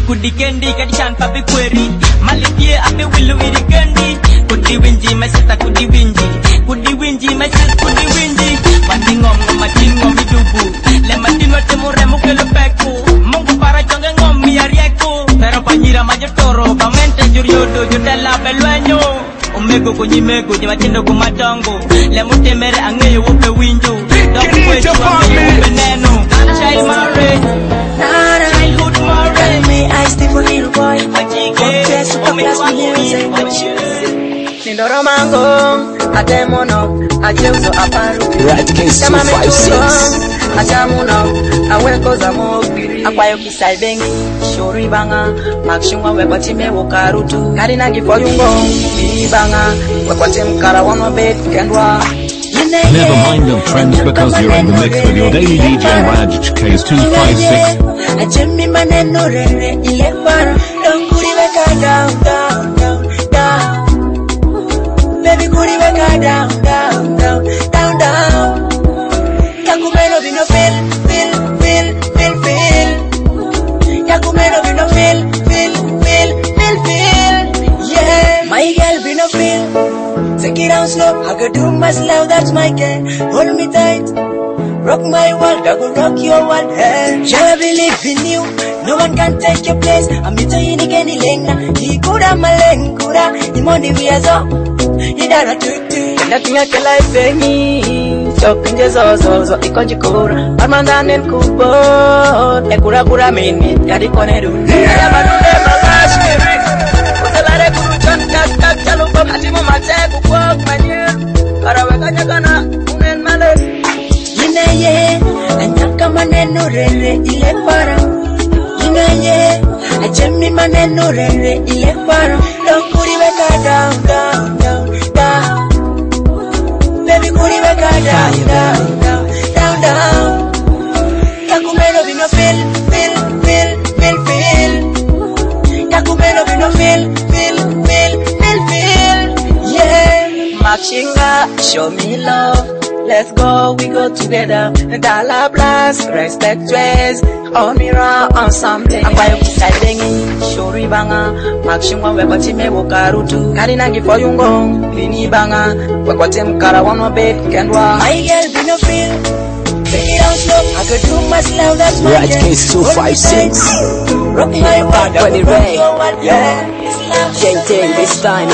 I: kudi kendi kadishan papi query malitie abe willu iri kendi kudi winji my sister kudi winji my sister kudi winji matingom matingom idubu le matino temore mukelo peku mungu para jonge ngomi arieko pero panyira majotoro bamente juriodo jodela belwenyo omego konyimego jimatindo kumadongo le mutemere angeyo wope winjo don't wait for neno child marriage childhood marriage
E: tell me I still for little boy okay super class music Nindoro mango atemono ajeuzo aparu
N: Right case 256
E: ajamuno aweko za mogiri akwayo kisaibengi shori banga makshungwa wekwa time wokarutu kari nangi foyungo ibanga wekwa tim karawono bet kendwa
A: Never mind the trends because you're in the mix with your daily DJ Raj Case 256.
E: Ajemi maneno rere ile para don't kuri weka down down down down baby kuri weka down down down down down Yakumeno vino feel Yakumeno vino feel yeah my girl vino feel take it down slow I could do much love that's my game hold me tight rock my world I could rock your world hey. Shall I believe in you no one can take your place I'm between again ilena ikura malenkura imondi viazo idara tutu natumia kila ifemi chopinje zozo ikonjikura armandane kubo ekura kura mini yadi koneru ya badude magashi utelare kuruchan kat chalupo atimu mateku kwa manye karawe kanyakana unen male yineye anyaka maneno rere ile para yineye ajemi maneno rere ile para dokuri weka down down down down baby kuri weka down down down down Yakumeno vino feel Yakumeno vino feel yeah Machinga show me love let's go we go together Dala blast respect dress on mirror on something Akwayo kisaibengi shori banga Machinga wekwa time wokarutu Kari nangi foyungo lini banga wekwa tim karawono bet kendwa My girl vino feel take it down slow I could do much love that's my
N: Right case 256
E: rock my world
D: When it rain Change this time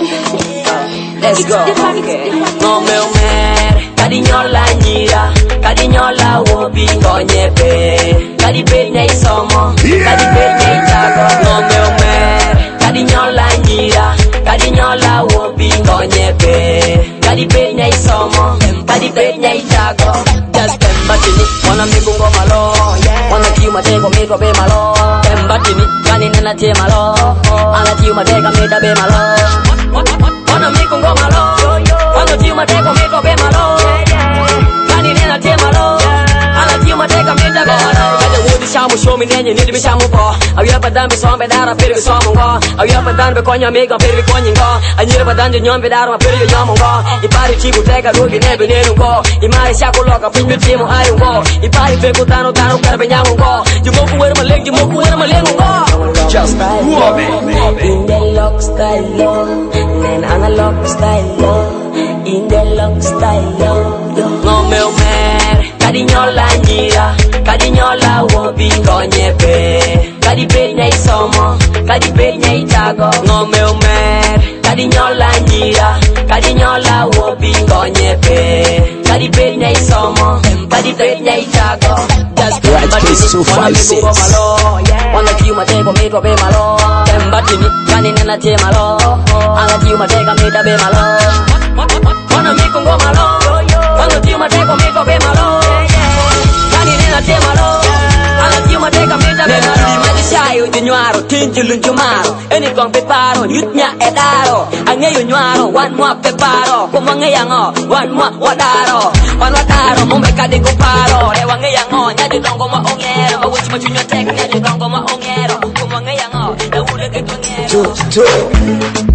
D: let's go no me umer kadinyola nyira kadinyola wobi konyepe kadibenya isomo kadibenya itago no me umer kadinyola nyira kadinyola wobi konyepe kadibenya isomo kadibenya itago just tembatini wana migungo malo wana kiuma tego mito be malo tembatini kani nena te malo ana kiuma tega mita be malo wana migungo malo wana kiuma tego mito be malo kani nena te malo ana kiuma tega mita be malo shamu show me nenye nidi be shamu po awiya padan be sombe dara pere be somo ngo awiya padan be konya mega pere be konyi ngo anyira padan jo nyombe dara pere yo nyomo ngo ipari chibu tega rugi nebe nenu ngo imari shako loka pinyu timu ayu ngo ipari be kutano tano karbe nyango ngo jumo kuwer malengo ngo
N: just move
E: in the lock style and analog style in the lock style
D: no me umer kadinyola nyira kadinyola wobi konyepe kadibenya isomo kadibenya itago ngome umer kadinyola nyira kadinyola wobi konyepe kadibenya isomo kadibenya itago
N: Right case 256
D: wana kiuma tego mito be malo tembatini kani nena te malo ana kiuma tega mita be malo wana mikungo malo wana kiuma tego mito be malo kani nena te malo ana kiuma tega mita be malo Shayo junwaro tinjulun jumaro eni kong peparo yutnya edaro angeyo nywaro wan mwa peparo kumange yango wan mwa wadaro mumbe kade kuparo e wange yango nyadi dongo ma ongero awuchi machunyo tek nyadi dongo ma ongero kumange yango na ule ke tongero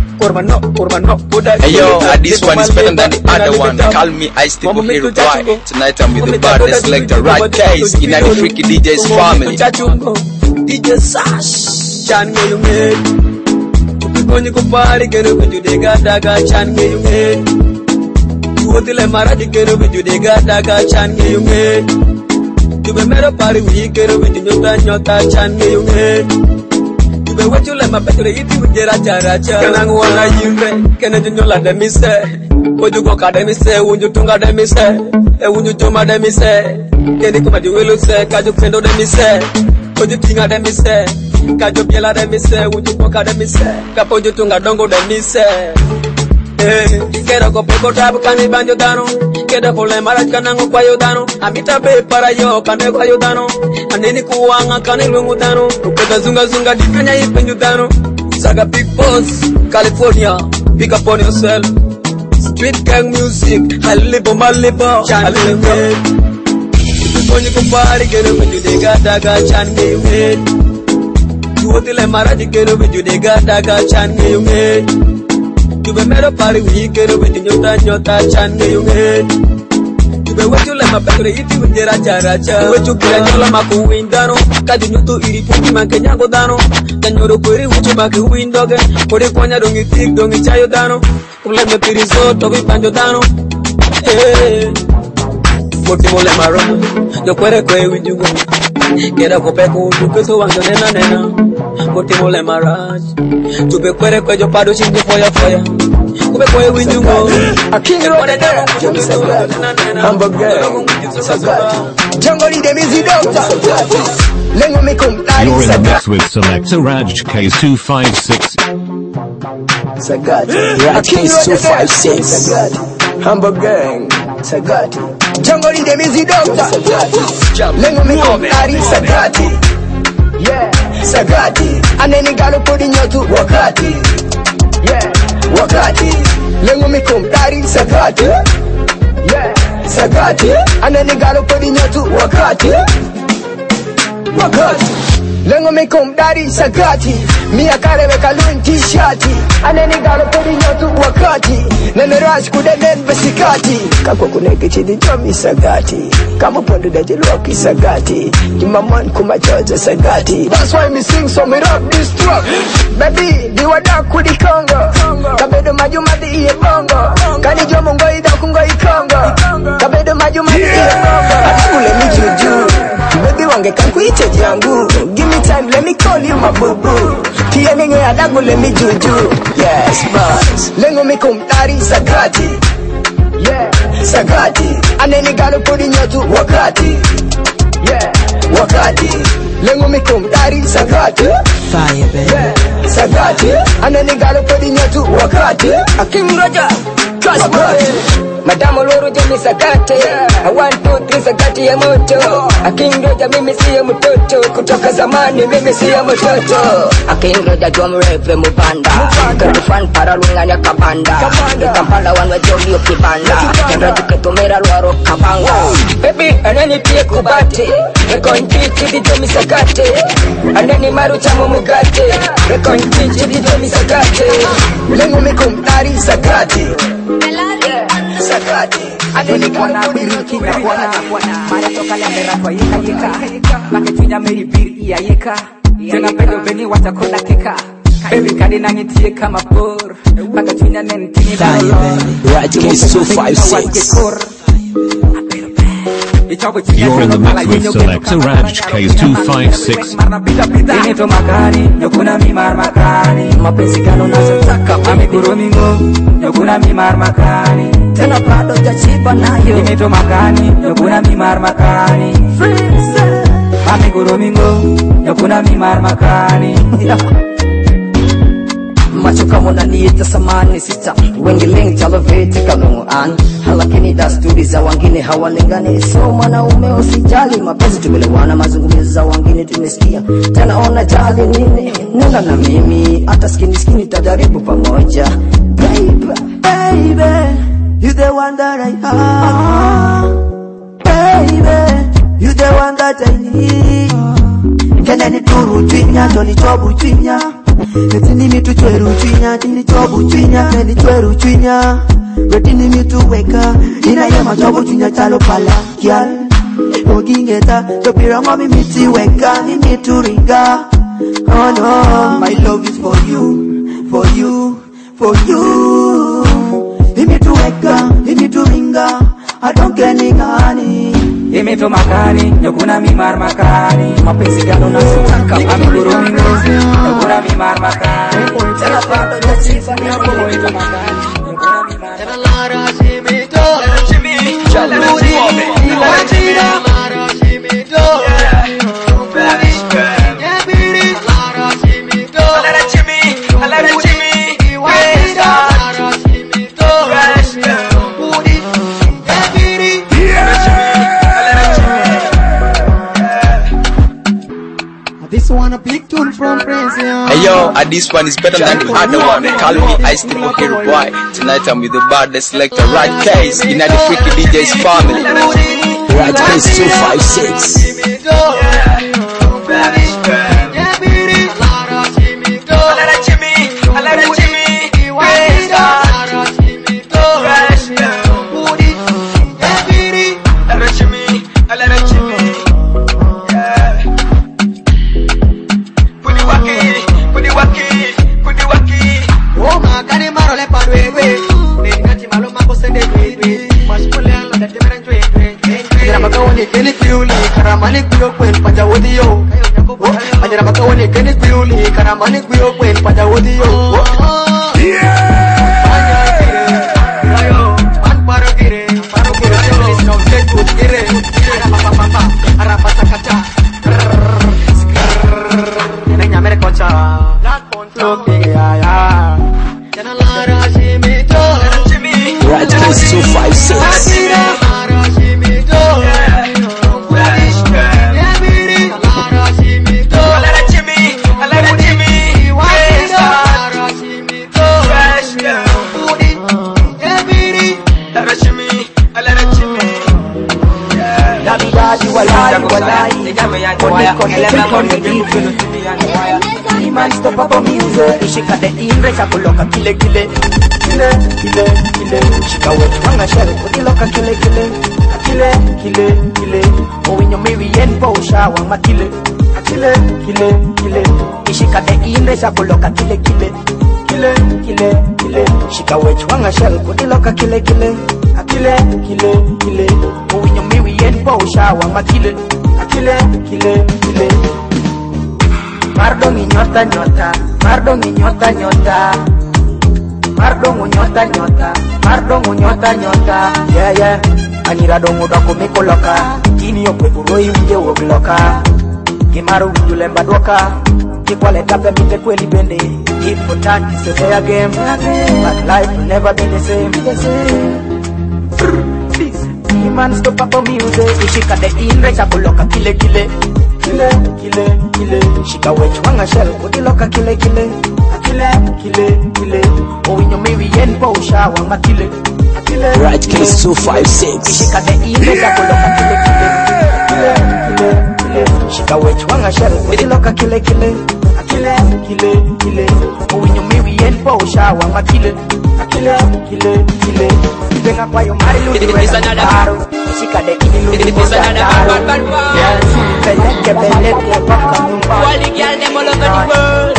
F: Hey yo, this one is better than the other one. Call me Ice T Here Boy. Tonight I'm with the baddest selector, right case in the freaky DJ's family.
E: DJ Sash
O: chan nge yunge Konyi kupari keno beju dega daga chan nge yunge Tuotile maradi keno beju dega daga chan nge yunge Tube mero pari wi keno beju nyota chan nge yunge Tube wachule mapetule iti ujera characha Kenangu wana yunge kene junyola demise Oju goka demise unju tunga demise Unju joma demise Keni kuma diwelu se kaju kendo demise Oju tinga demise Kajo biela demise unju goka demise Kapo oju tunga dongo demise Kero ko peko tabu kani banjo dano Keda kole maraj kanango kwa yodano Amita be para yo kane kwa yodano Aneni kuwanga kane lungu dano Uketa zunga zunga dikanya ipenju dano Saga big boss California Pick up on yourself Street gang music I live on my liver I live it Konyi kupari keno beju dega daga chan nge yunge Tuotile maradi keno beju dega daga chan nge yunge Tube mero pari wi keno beju nyota chan nge yunge Tube wachule mapetule iti ujera characha Wechu kira nyola maku windano Kadi nyutu iri puki manke nyango dano Kanyoro kweri uchu baki windoge Kodi kwanya dongi tik dongi chayo dano Ule me piriso togi panjo dano Moti mole maromo Yo kwere kwe wijugo Kera kopeko ujuketo wanjo nena Moti mole maraj Tube kwere kwe jo pado shingi foya Kube kwe wijugo
Q: King Road Hamburger Jungle de Mizi Doctor Lengo me kum
A: You're in the mix with Selector Raj Case256
Q: Sagati Raj Case256 Hamburg Gang Sagati Jungle de Mizi Doctor Lengo me kum Ari Sagati Yeah Sagati Aneni galo podi nyotu wakati Yeah Wakati Lengo me kum Ari Sagati Yeah Sagati Aneni galo podi nyotu wakati Wakati Lengo me kum Dari Sagati Mia kare weka luin t-shirti Aneni galo podi nyotu wakati Nene rush kude nen besikati Kakwa kuneke chidi jomi Sagati Kama pondu deje loki Sagati Jumaman kumachoza Sagati That's why me sing so me rock this truck Baby, diwa daku di Congo Kabedo majuma di iye bongo Kani jomo ngoi daku ngoi Congo Kabedo majuma di iye bongo Atikule mi juju Baby wange kanku ite jangu Give me time, let me call you my boo-boo Pia nenge adagu, let me juju Yes, boss Lengo me kum Dari Sagati Yeah, Sagati Aneni galo podi nyotu wakati Yeah, wakati Lengo me kum Dari Sagati Fire, baby Yeah, Sagati Aneni galo podi nyotu wakati Akim Raja Trust me Madamo loro jemi Sagati 1, 2, 3 Sagati ya moto Akingoja mimi siya mtoto Kutoka zamani mimi siya mtoto Akingoja jomrefe mubanda Kerufan para lunganya kabanda Kampala wanwa joli okibanda Kendra juketomera luaro kabanga Baby anani pie kubate Rekonchichi di jomi Sagati Anani maru chamo mugate Rekonchichi di jomi Sagati Lengo mikum Dari Sagati Sagati
S: Adeni kona biru kinya kona Mara toka le mera kwa yeka Make tunya meri bir iya yeka Tena pedo beni watakona keka Baby kadi nangitie kama por Make tunya neni tini balor
N: Raj Case256
A: You're in the mix with Selector Raj Case256
S: Ini to makani, nyokuna mi mar makani Mapenzi gano nasotaka, mami kurumingo Nyokuna mi mar makani Tena prado jachiba nayo Ini to makani, nyokuna mi mar makani Mami kurumingo, nyokuna mi mar makani
D: Macho kama unaniita samani sita Wengiling chaloveti kalunguan Halakini dasturi za wangine hawalingani So mwanaume usijali mapenzi tumelewana mazungumzo za wangine tumesikia Tena ona jali nini Nena na mimi hata skini tajaribu pamoja Baby, baby You the one that I have Baby You the one that I need Kene ni turu twinya Joni chobu twinya Retini mitu chweru twinya Tini chobu twinya Kene chweru twinya Retini mitu weka Ina yema chobu twinya Chalo pala Kial Ogingeta Topira mami miti weka Ni mitu ringa
Q: Oh no, my love is for you, for you, for you. Himi tu weka, himi tu ringa, I don't get any honey.
S: Himi tu makani, nyokuna mimar makani. Mapenzi gano na sutaka, amiguru mingozi, nyokuna mimar makani. Tena pato jasifa, nyokuna mimar makani. Nyokuna mimar
Q: Tena lara shimito,
S: Jaluri,
Q: iwajira, lara shimito.
M: This one a big tune from Prince.
F: Hey yo, this one is better than the other one. Call me Ice Triple Hero Boy. Tonight I'm with the baddest selector, Right Case, in the freaky DJ's family.
N: Right Case 256. Right Case 256.
Q: Man stop up on music, ishika the imre chakuloka kile kile kile kile kile shika wetu wanga shell kudiloka kile kile kile kile kile owinyo miwi yen po ushawa makile kile kile kile ishika the imre chakuloka kile kile kile kile kile shika wetu wanga shell kudiloka kile kile kile kile kile owinyo miwi yen po ushawa makile kile kile kile Mardong inyota nyota, mardong inyota nyota, mardong unyota nyota, mardong unyota nyota. Yeah yeah, anira dong udah kumikoloka, kini okwe buroi uje wogloka. Kimaru ujule mbadoka, kikwale tape mite kweli bende. Important is a fair game, but life will never be the same. Please, man stop up on music, ishika the inre chakuloka kile kile. Kile, kile, kile shika wetu wanga shell kudiloka kile kile kile, kile, kile owinyo miwi yen po ushawa makile kile
N: Right Case 256.
Q: shika the imre chakuloka kile kile kile, kile, kile shika wetu wanga shell kudiloka kile kile kile, kile, kile owinyo miwi yen po ushawa makile kile, kile, kile Venga kwa yo mari ludi wena karo shika the ludi wena karo Beleke beleke baka nyumba
L: All the girls them all over the world.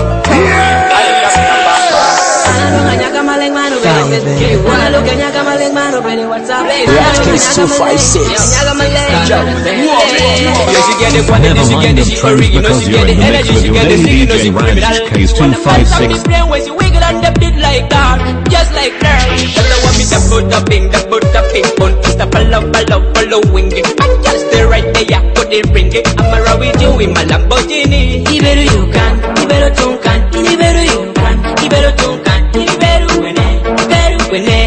N: Right Case 256.
L: Yes, you get the quantity, you get the shit original, you get the energy, you get the signal, you get the
A: Case 256.
L: when you wiggle on the beat like that, just like that. That's the one with the put up in, on Insta, following it. And just stay right there, put it, bring it. I'm around with you in my Lamborghini. Iberu you can, Iberu tunkan, Iberu you can, Iberu tunkan, Iberu wene, Iberu wene.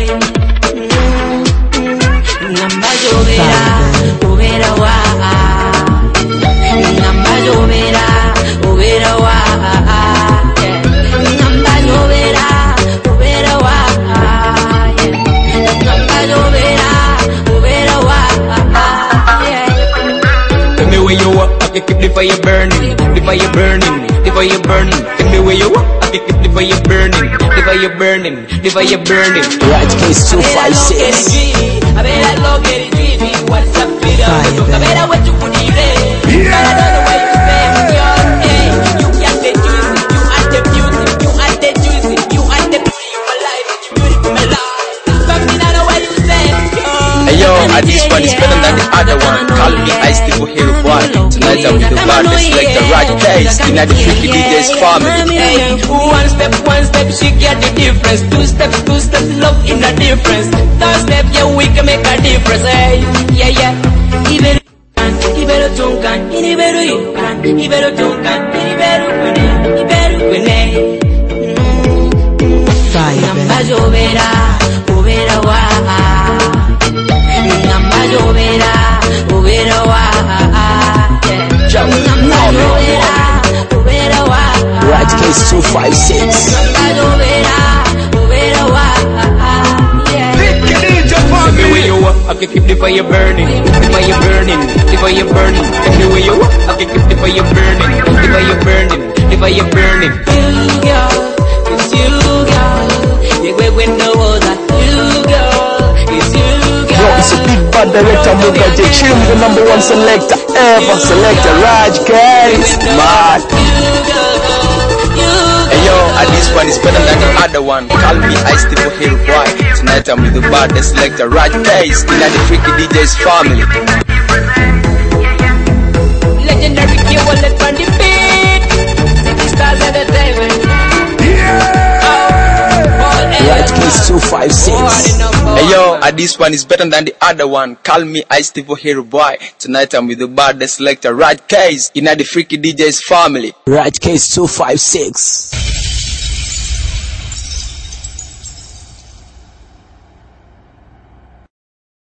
L: Namba jovera, uvera wa. Namba jovera, uvera wa. Namba jovera, uvera wa. Namba jovera, uvera wa.
H: Tell me where you are, I can keep the fire burning, the fire burning, the fire burning. Tell me where you are, I can keep the fire burning, the fire burning, the fire burning.
N: Right Case 256.
L: A ver a lo que eres dreamy, what's up with us? A ver a what you put in there. I don't know why you spend your day. You can't
F: Ice Tipo Hero Boy. Tonight I'm with the baddest selector Raj Case. In the Freaky DJs family.
L: Hey, one step, she get the difference. Two steps, love in the difference. Third step, yeah, we can make a difference. Hey, yeah. Ibero tunkan, ibero yukan, ibero tunkan, ibero kwene. Namba jovera wa. Namba jovera wa. Namba wa.
N: Raj Case 256.
L: Namba jovera wa.
O: Everywhere you walk, I can keep the fire burning. The fire burning, the fire burning. Everywhere you walk, I can keep the fire burning. The fire burning, the fire burning.
L: You girl, it's you girl. You go with no other. You girl, it's you girl.
N: Yo, it's a big bad director Mugaje Chim, the #1 selector ever. Selector Raj Case. Mad.
F: Hey yo, and this one is better than the other one. Call me Ice Tipo Hero Boy. Tonight I'm with the baddest selector Raj Case. In the Freaky DJs family.
L: Legendary K1 on the beat. City Stars Entertainment.
N: Raj Case 256.
F: Hey yo, and this one is better than the other one. Call me Ice Tipo Hero Boy. Tonight I'm with the baddest selector Raj Case. In the Freaky DJs family.
N: Raj Case 256.